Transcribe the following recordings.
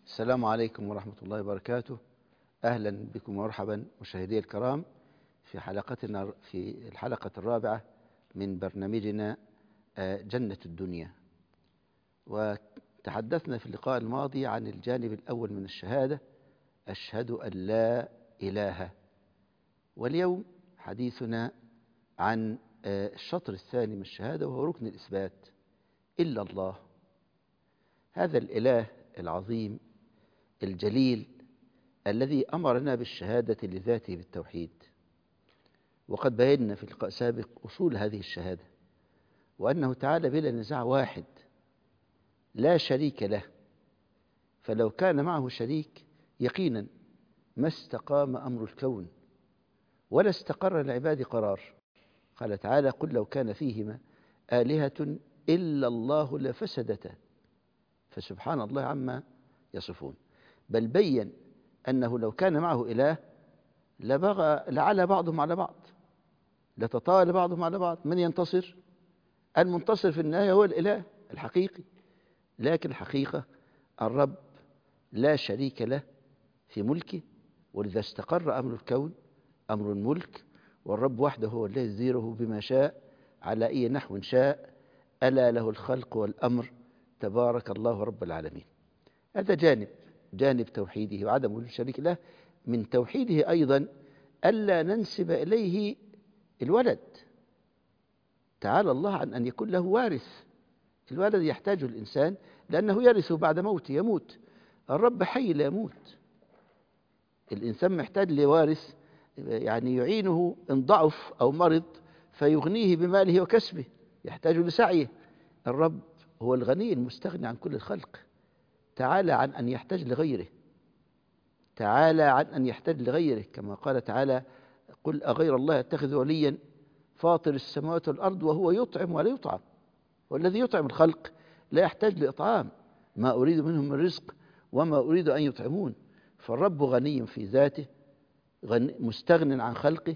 السلام عليكم ورحمة الله وبركاته. أهلا بكم ومرحبا مشاهدي الكرام في الحلقة الرابعة من برنامجنا جنة الدنيا. وتحدثنا في اللقاء الماضي عن الجانب الأول من الشهادة، أشهد أن لا إله. واليوم حديثنا عن الشطر الثاني من الشهادة، وهو ركن الإثبات، إلا الله. هذا الإله العظيم الجليل الذي أمرنا بالشهادة لذاته بالتوحيد، وقد بينا في لقاء سابق أصول هذه الشهادة، وأنه تعالى بلا نزاع واحد لا شريك له، فلو كان معه شريك يقينا ما استقام أمر الكون ولا استقر العباد قرار. قال تعالى: قل لو كان فيهما آلهة إلا الله لفسدتا، فسبحان الله عما يصفون. بل بين أنه لو كان معه إله لعلى بعضهم على بعض، لتطاول بعضهم على بعض. من ينتصر؟ المنتصر في النهاية هو الإله الحقيقي. لكن الحقيقة الرب لا شريك له في ملكه، ولذا استقر أمر الكون أمر الملك، والرب وحده هو الذي يديره بما شاء على أي نحو شاء. ألا له الخلق والأمر، تبارك الله رب العالمين. هذا جانب توحيده وعدم وجود شريك له. من توحيده أيضا ألا ننسب إليه الولد. تعالى الله عن أن يكون له وارث. الولد يحتاجه الإنسان لأنه يرثه بعد موته، يموت. الرب حي لا يموت. الإنسان محتاج لوارث يعني يعينه إن ضعف أو مرض فيغنيه بماله وكسبه، يحتاج لسعيه. الرب هو الغني المستغني عن كل الخلق، تعالى عن أن يحتاج لغيره، تعالى عن أن يحتاج لغيره، كما قال تعالى: قل أغير الله يتخذ وليا فاطر السماوات والأرض وهو يطعم ولا يطعم. والذي يطعم الخلق لا يحتاج لإطعام، ما أريد منهم من رزق وما أريد أن يطعمون. فالرب غني في ذاته، مستغن عن خلقه،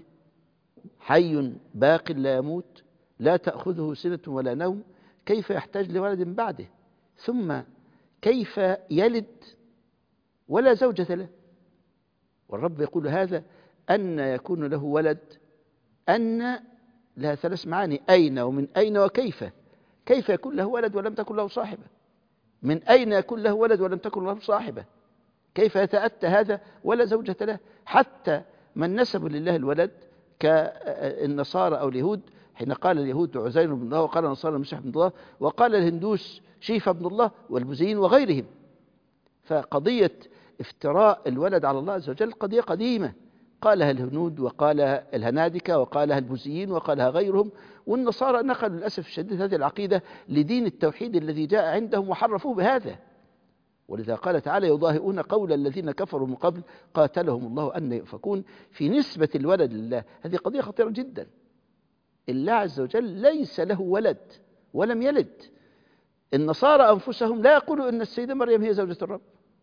حي باق لا يموت، لا تأخذه سنة ولا نوم. كيف يحتاج لولد بعده؟ ثم كيف يلد ولا زوجة له؟ والرب يقول هذا: أن يكون له ولد. أن لها ثلاث معاني: أين ومن أين وكيف. كيف يكون له ولد ولم تكن له صاحبة؟ من أين يكون له ولد ولم تكن له صاحبة؟ كيف يتأتى هذا ولا زوجة له؟ حتى من نسب لله الولد كالنصارى أو اليهود، حين قال اليهود عزير بن الله، وقال النصارى المسيح بن الله، وقال الهندوس شيفا بن الله، والبوذيين وغيرهم. فقضية افتراء الولد على الله عز وجل قضية قديمة، قالها الهنود وقالها الهنادكة وقالها البوذيين وقالها غيرهم. والنصارى نقلوا للأسف الشديد هذه العقيدة لدين التوحيد الذي جاء عندهم وحرفوه بهذا. ولذا قال تعالى: يضاهئون قول الذين كفروا من قبل قاتلهم الله أن يؤفكون. في نسبة الولد لله هذه قضية خطيرة جدا. الله عز وجل ليس له ولد ولم يلد. النصارى أنفسهم لا يقولوا إن السيدة مريم هي زوجة الرب،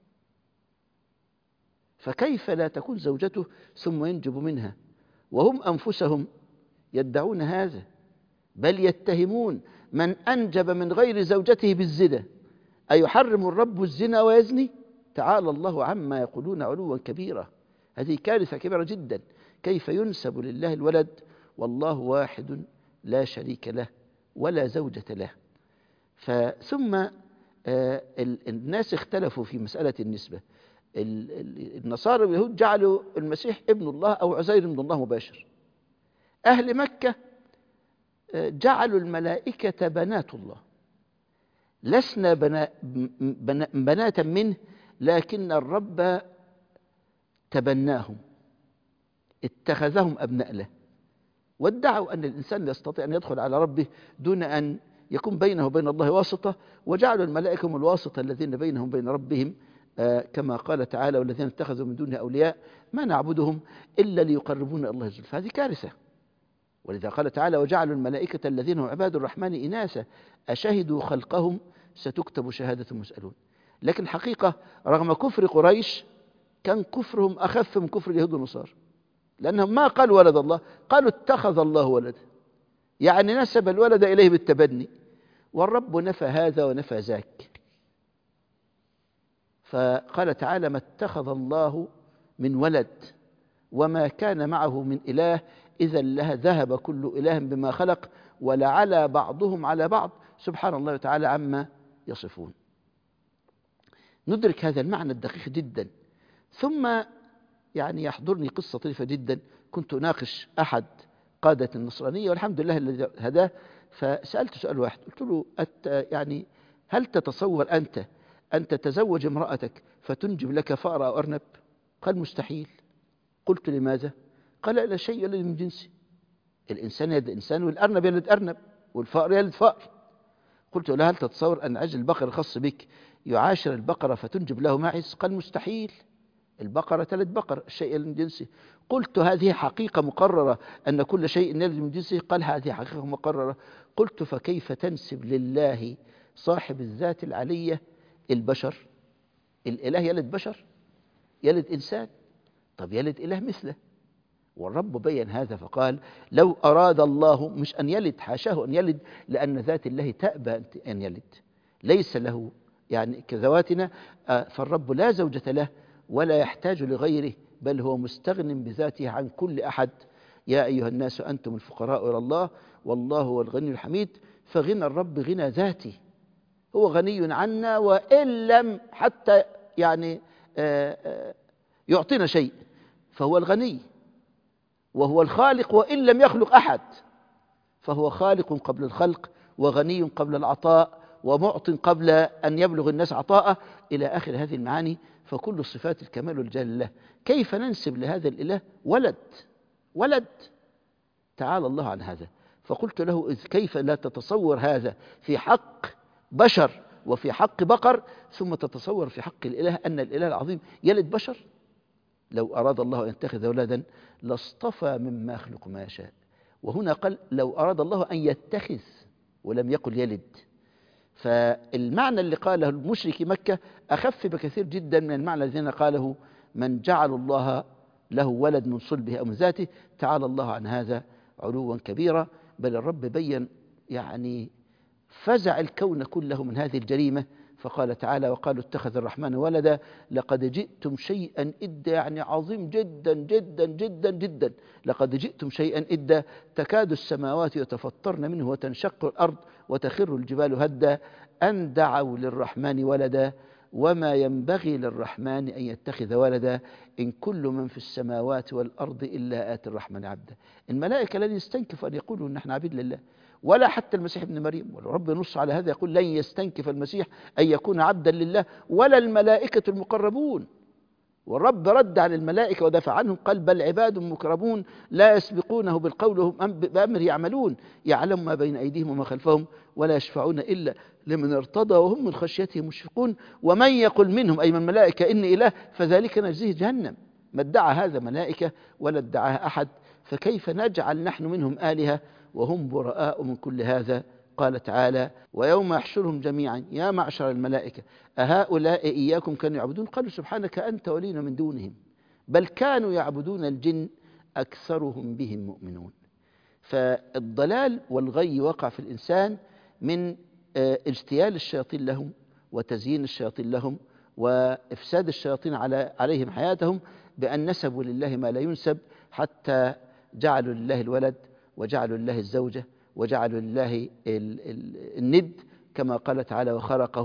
فكيف لا تكون زوجته ثم ينجب منها؟ وهم أنفسهم يدعون هذا، بل يتهمون من أنجب من غير زوجته بالزنا. أيحرم الرب الزنا ويزني؟ تعالى الله عما يقولون علوا كبيرا. هذه كارثة كبيرة جدا. كيف ينسب لله الولد والله واحد لا شريك له ولا زوجة له؟ ثم الناس اختلفوا في مسألة النسبة. النصارى واليهود جعلوا المسيح ابن الله أو عزير ابن الله مباشر. أهل مكة جعلوا الملائكة بنات الله، لسنا بناتا منه، لكن الرب تبناهم، اتخذهم أبناء له. وادعوا أن الإنسان يستطيع أن يدخل على ربه دون أن يكون بينه وبين الله واسطة، وجعلوا الملائكة هم الواسطة الذين بينهم وبين ربهم، كما قال تعالى: والذين اتخذوا من دونه أولياء ما نعبدهم إلا ليقربونا إلى الله زلفى. هذه كارثة. ولذا قال تعالى: وجعلوا الملائكة الذين هم عباد الرحمن إناثا أشهدوا خلقهم ستكتب شهادة مسألون. لكن الحقيقة رغم كفر قريش كان كفرهم أخف من كفر اليهود والنصارى، لأنهم ما قالوا ولد الله، قالوا اتخذ الله ولدا، يعني نسب الولد إليه بالتبني. والرب نفى هذا ونفى ذاك. فقال تعالى: ما اتخذ الله من ولد وما كان معه من إله إذا ذهب كل إله بما خلق ولعلى بعضهم على بعض سبحان الله تعالى عما يصفون. ندرك هذا المعنى الدقيق جدا. ثم يعني يحضرني قصة طريفة جدا. كنت أناقش أحد قادة النصرانية والحمد لله الذي هداه، فسألت سؤال واحد، قلت له: يعني هل تتصور أنت أن تتزوج امرأتك فتنجب لك فأر أو أرنب؟ قال: مستحيل. قلت: لماذا؟ قال: لا شيء يلد من جنسه، الإنسان يلد إنسان والأرنب يلد أرنب والفأر يلد فأر. قلت له: هل تتصور أن عجل البقر الخاص بك يعاشر البقرة فتنجب له معز؟ قال: مستحيل، البقرة تلد بقر، الشيء يلد من جنسه. قلت: هذه حقيقة مقررة أن كل شيء يلد من جنسه؟ قال: هذه حقيقة مقررة. قلت: فكيف تنسب لله صاحب الذات العلية البشر؟ الإله يلد بشر، يلد إنسان، طب يلد إله مثله. والرب بين هذا فقال: لو أراد الله، مش أن يلد، حاشاه أن يلد، لأن ذات الله تأبى أن يلد، ليس له يعني كذواتنا. فالرب لا زوجة له ولا يحتاج لغيره، بل هو مستغن بذاته عن كل أحد. يا أيها الناس أنتم الفقراء إلى الله والله هو الغني الحميد. فغنى الرب غنى ذاتي، هو غني عنا وإن لم حتى يعني يعطينا شيء، فهو الغني، وهو الخالق وإن لم يخلق أحد، فهو خالق قبل الخلق وغني قبل العطاء ومعط قبل أن يبلغ الناس عطاءه إلى آخر هذه المعاني. فكل صفات الكمال والجلال له. كيف ننسب لهذا الإله ولد؟ تعالى الله عن هذا. فقلت له: إذ كيف لا تتصور هذا في حق بشر وفي حق بقر، ثم تتصور في حق الإله أن الإله العظيم يلد بشر؟ لو أراد الله أن يتخذ ولدا لاصطفى مما يخلق ما يشاء. وهنا قال: لو أراد الله أن يتخذ، ولم يقل يلد. فالمعنى اللي قاله المشرك مكة أخف بكثير جدا من المعنى الذي قاله من جعل الله له ولد من صلبه أو من ذاته. تعالى الله عن هذا علوا كبيرا. بل الرب بين يعني فزع الكون كله من هذه الجريمة، فقال تعالى: وقالوا اتخذ الرحمن ولدا لقد جئتم شيئا إدا. يعني عظيم جدا جدا جدا جدا. لقد جئتم شيئا إدا تكاد السماوات يتفطرن منه وتنشق الأرض وتخر الجبال هدا أن دعوا للرحمن ولدا وما ينبغي للرحمن أن يتخذ ولدا إن كل من في السماوات والأرض إلا آتي الرحمن عبدا. الملائكة لن يستنكفوا أن يقولوا نحن عبيد لله، ولا حتى المسيح ابن مريم. والرب ينص على هذا يقول: لن يستنكف المسيح أن يكون عبدا لله ولا الملائكة المقربون. والرب رد عن الملائكة ودافع عنهم، قال: بل عباد مكرمون لا يسبقونه بالقول وهم بأمره يعملون، يعلم ما بين أيديهم وما خلفهم ولا يشفعون إلا لمن ارتضى وهم من خشيته مشفقون. ومن يقل منهم، أي من الملائكة، إني إله فذلك نجزيه جهنم. ما ادعى هذا ملائكة ولا ادعاها أحد، فكيف نجعل نحن منهم آلهة وهم براء من كل هذا؟ قال تعالى: ويوم يحشرهم جميعا يا معشر الملائكة أهؤلاء إياكم كانوا يعبدون؟ قالوا سبحانك أنت ولينا من دونهم بل كانوا يعبدون الجن أكثرهم بهم مؤمنون. فالضلال والغي وقع في الإنسان من اجتيال الشياطين لهم وتزيين الشياطين لهم وإفساد الشياطين عليهم حياتهم بأن نسبوا لله ما لا ينسب، حتى جعلوا لله الولد وجعلوا لله الزوجة وجعلوا لله الند، كما قال تعالى: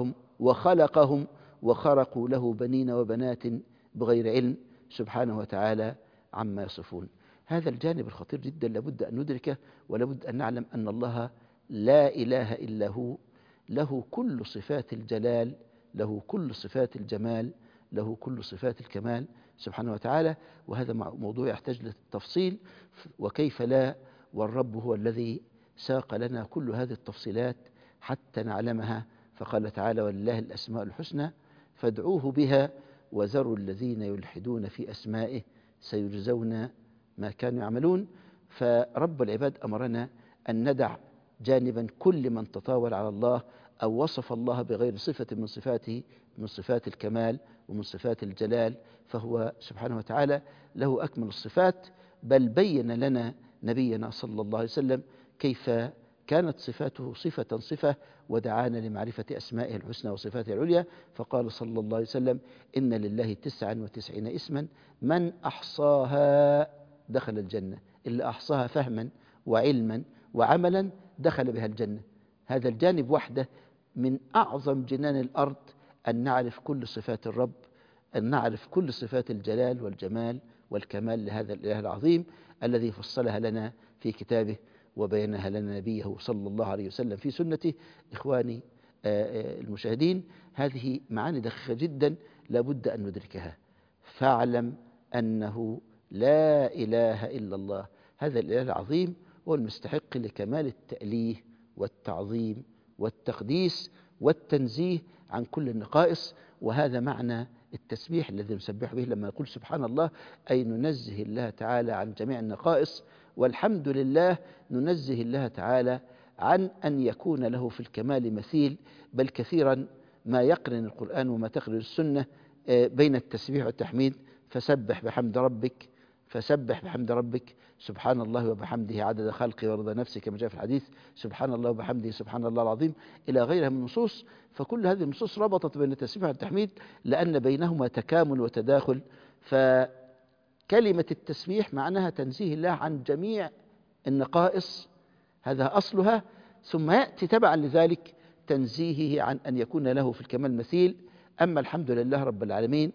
وخلقهم وخرقوا له بنين وبنات بغير علم سبحانه وتعالى عما يصفون. هذا الجانب الخطير جدا لابد أن ندركه، ولابد أن نعلم أن الله لا إله إلا هو، له كل صفات الجلال، له كل صفات الجمال، له كل صفات الكمال سبحانه وتعالى. وهذا موضوع يحتاج للتفصيل، وكيف لا، والرب هو الذي ساق لنا كل هذه التفصيلات حتى نعلمها. فقال تعالى: ولله الأسماء الحسنى فادعوه بها وذروا الذين يلحدون في أسمائه سيجزون ما كانوا يعملون. فرب العباد أمرنا أن ندع جانبا كل من تطاول على الله أو وصف الله بغير صفة من صفاته، من صفات الكمال ومن صفات الجلال، فهو سبحانه وتعالى له أكمل الصفات. بل بين لنا نبينا صلى الله عليه وسلم كيف كانت صفاته صفة ودعانا لمعرفة أسمائه الحسنى وصفاته العليا. فقال صلى الله عليه وسلم: إن لله 99 اسما من أحصاها دخل الجنة. اللي أحصاها فهما وعلما وعملا دخل بها الجنة. هذا الجانب وحده من أعظم جنان الأرض، أن نعرف كل صفات الرب، أن نعرف كل صفات الجلال والجمال والكمال لهذا الإله العظيم الذي فصلها لنا في كتابه وبينها لنا نبيه صلى الله عليه وسلم في سنته. إخواني المشاهدين، هذه معاني دقيقة جدا لابد أن ندركها. فاعلم أنه لا إله إلا الله، هذا الإله العظيم هو المستحق لكمال التأليه والتعظيم والتقديس والتنزيه عن كل النقائص. وهذا معنى التسبيح الذي نسبح به لما نقول سبحان الله، أي ننزه الله تعالى عن جميع النقائص. والحمد لله ننزه الله تعالى عن أن يكون له في الكمال مثيل. بل كثيرا ما يقرن القرآن وما تقرن السنة بين التسبيح والتحميد. فسبح بحمد ربك سبحان الله وبحمده عدد خلقه ورضا نفسه كما جاء في الحديث، سبحان الله وبحمده سبحان الله العظيم، إلى غيرها من النصوص. فكل هذه النصوص ربطت بين التسبيح والتحميد لأن بينهما تكامل وتداخل. فكلمة التسبيح معناها تنزيه الله عن جميع النقائص، هذا أصلها، ثم يأتي تبعا لذلك تنزيهه عن أن يكون له في الكمال مثيل. أما الحمد لله رب العالمين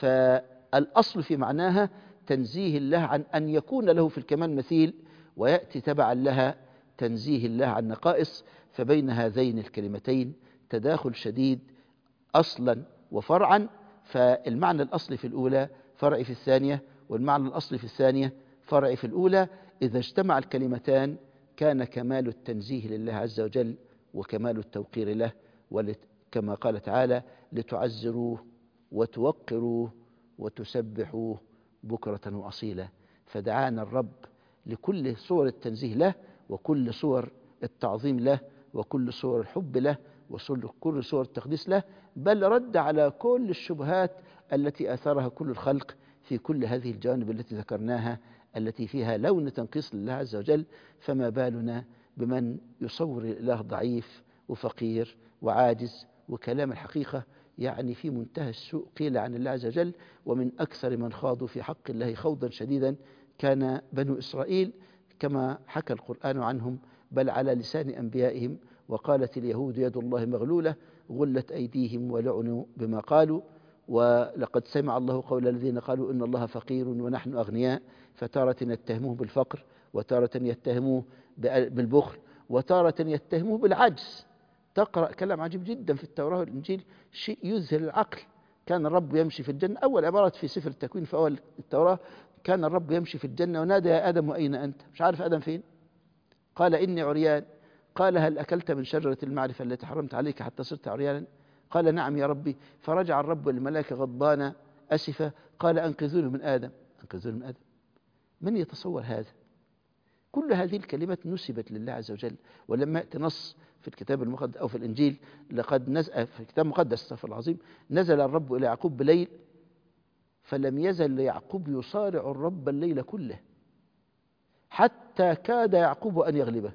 فالأصل في معناها تنزيه الله عن أن يكون له في الكمال مثيل، ويأتي تبعا لها تنزيه الله عن نقائص. فبين هذين الكلمتين تداخل شديد أصلا وفرعا. فالمعنى الأصلي في الأولى فرعي في الثانية، والمعنى الأصلي في الثانية فرعي في الأولى. إذا اجتمع الكلمتان كان كمال التنزيه لله عز وجل وكمال التوقير له. كما قال تعالى: لتعزروه وتوقروه وتسبحوه بكرة وأصيلا. فدعانا الرب لكل صور التنزيه له، وكل صور التعظيم له، وكل صور الحب له، وكل صور التقديس له. بل رد على كل الشبهات التي آثرها كل الخلق في كل هذه الجوانب التي ذكرناها التي فيها لون تنقيص لله عز وجل. فما بالنا بمن يصور الإله ضعيف وفقير وعاجز، وكلام الحقيقة يعني في منتهى السوء قيل عن الله عز وجل. ومن أكثر من خاضوا في حق الله خوضا شديدا كان بنو إسرائيل كما حكى القرآن عنهم، بل على لسان أنبيائهم: وقالت اليهود يد الله مغلولة غلت أيديهم ولعنوا بما قالوا، ولقد سمع الله قول الذين قالوا إن الله فقير ونحن أغنياء. فتارة يتهموه بالفقر، وتارة يتهموه بالبخل، وتارة يتهموه بالعجز. تقرأ كلام عجيب جدا في التوراة والإنجيل، شيء يذهل العقل. كان الرب يمشي في الجنة، أول عبارة في سفر التكوين في أول التوراة: كان الرب يمشي في الجنة ونادى: يا آدم أين أنت؟ مش عارف آدم فين؟ قال: إني عريان. قال: هل أكلت من شجرة المعرفة التي حرمت عليك حتى صرت عريانا؟ قال: نعم يا ربي. فرجع الرب للملائكة غضبان أسفا، قال: أنقذوني من آدم. أنقذوني من آدم؟ من يتصور هذا؟ كل هذه الكلمات نسبت لله عز وجل. ولما يأتي نص في الكتاب المقدس أو في الإنجيل، لقد نزل في الكتاب المقدس استغفر العظيم: نزل الرب إلى يعقوب بليل فلم يزل يعقوب يصارع الرب الليل كله حتى كاد يعقوب أن يغلبه.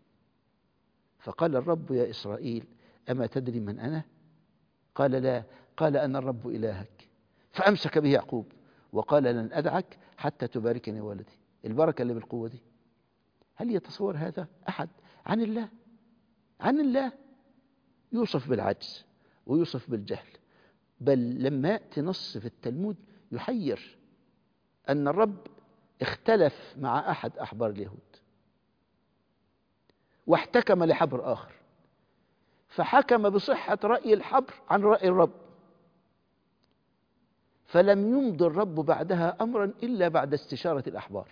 فقال الرب: يا إسرائيل أما تدري من أنا؟ قال: لا. قال: أنا الرب إلهك. فأمسك به يعقوب وقال: لن أدعك حتى تباركني ولدي. البركة اللي بالقوة دي، هل يتصور هذا أحد عن الله؟ عن الله يوصف بالعجز ويوصف بالجهل. بل لما يأتي نص في التلمود يحير أن الرب اختلف مع أحد أحبار اليهود واحتكم لحبر آخر، فحكم بصحة رأي الحبر عن رأي الرب، فلم يمضي الرب بعدها أمرا إلا بعد استشارة الأحبار.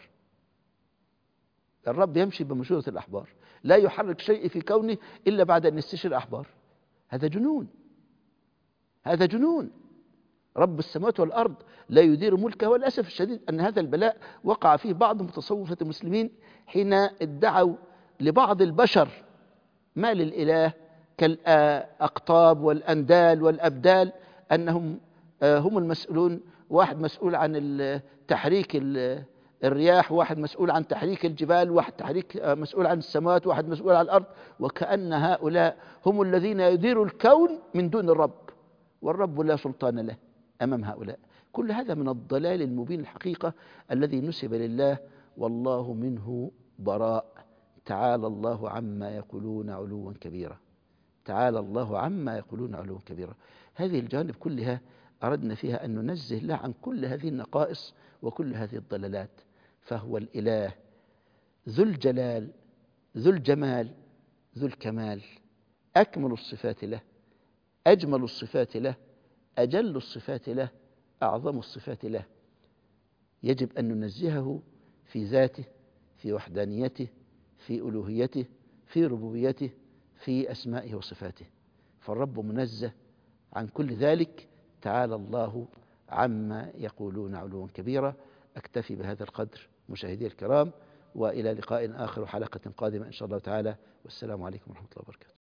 الرب يمشي بمشورة الأحبار، لا يحرك شيء في كونه إلا بعد أن يستشير الأحبار. هذا جنون، هذا جنون. رب السماوات والأرض لا يدير ملكه. والأسف الشديد أن هذا البلاء وقع فيه بعض متصوفة المسلمين حين ادعوا لبعض البشر ما للإله كالأقطاب والأندال والأبدال أنهم هم المسؤولون. واحد مسؤول عن تحريك الرياح، واحد مسؤول عن تحريك الجبال، واحد مسؤول عن السماوات، واحد مسؤول عن الأرض، وكأن هؤلاء هم الذين يديروا الكون من دون الرب، والرب لا سلطان له أمام هؤلاء. كل هذا من الضلال المبين الحقيقة الذي نسب لله، والله منه براء. تعالى الله عما يقولون علوا كبيرا، تعالى الله عما يقولون علوا كبيرا. هذه الجوانب كلها أردنا فيها أن ننزه الله عن كل هذه النقائص وكل هذه الضلالات، فهو الإله ذو الجلال ذو الجمال ذو الكمال، أكمل الصفات له، أجمل الصفات له، أجل الصفات له، أعظم الصفات له. يجب أن ننزهه في ذاته، في وحدانيته، في ألوهيته، في ربوبيته، في أسمائه وصفاته، فالرب منزه عن كل ذلك. تعالى الله عما يقولون علوا كبيرا. أكتفي بهذا القدر مشاهدي الكرام، وإلى لقاء آخر وحلقة قادمة إن شاء الله تعالى، والسلام عليكم ورحمة الله وبركاته.